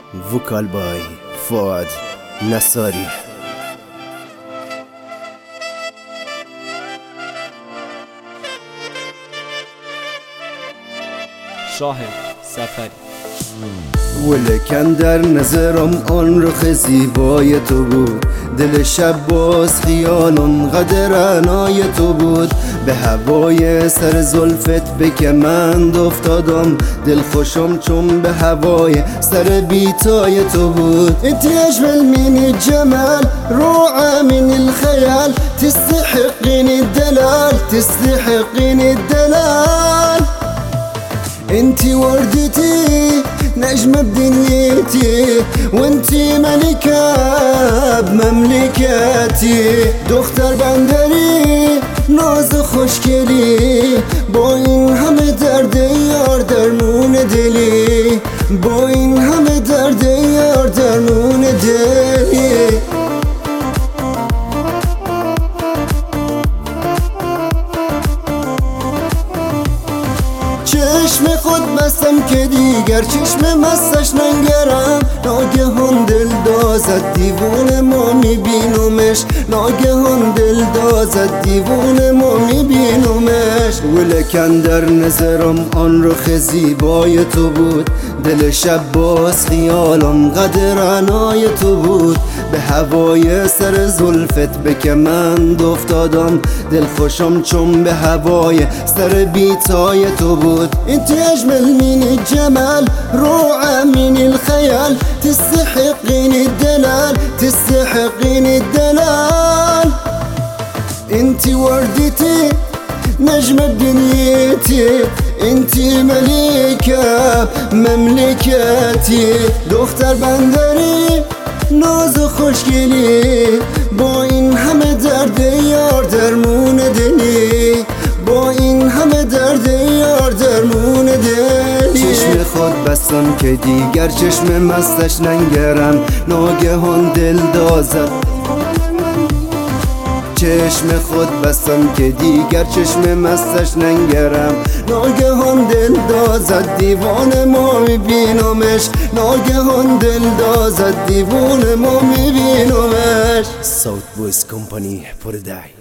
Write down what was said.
وکال بای فؤاد نصاری. شاهد سفری. ولکن در نظرم آن رخ زیبای تو بود، دل شب باز خیال آنقدر عنای تو بود. به هوای سر زلفت به کمند افتادم، دل خوشم چون به هوای سر بیتای تو بود. انت اجمل من الجمال روعة من الخيال، تستحقين الدلال تستحقين الدلال. انتي وردتي نجمة بدنيتي، وانتي ملكة بمملكتي. دختر بندری ناز خوشگلی، با این همه درد یار درمون دلی، با این همه درد یار درمون دلی. چشم خود بستم که دیگر چشم مستش ننگرم. ناگهان دل دازد دیوونه ما میبینمش، ناگهان دل دازد دیوونه ما میبینمش. ولکن در نظرم آن رخ زیبای تو بود، دل شب باز خیال آنقدر عنای تو بود. به هوای سر زلفت به کمند افتادم، دل خوشم چون به هوای سر بیتای تو بود. انت اجمل من الجمال روعة من الخيال، تستحقين الدلال تستحقين الدلال. انتي وردتي نجمة بدنيتي، انتي ملكة مملكتي. دختر بندری ناز خوشگلی، با این همه درد یار درمون دلی، با این همه درد یار درمون دلی. چشم خود بستم که دیگر چشم مستش ننگرم، ناگهان دل دازد. چشم خود بستم که دیگر چشم مستش ننگرم، ناگهان دل دازد دیوان ما میبینمش، ناگهان دل دازد دیوان ما میبینمش. ساوت بویز کمپانی پردای.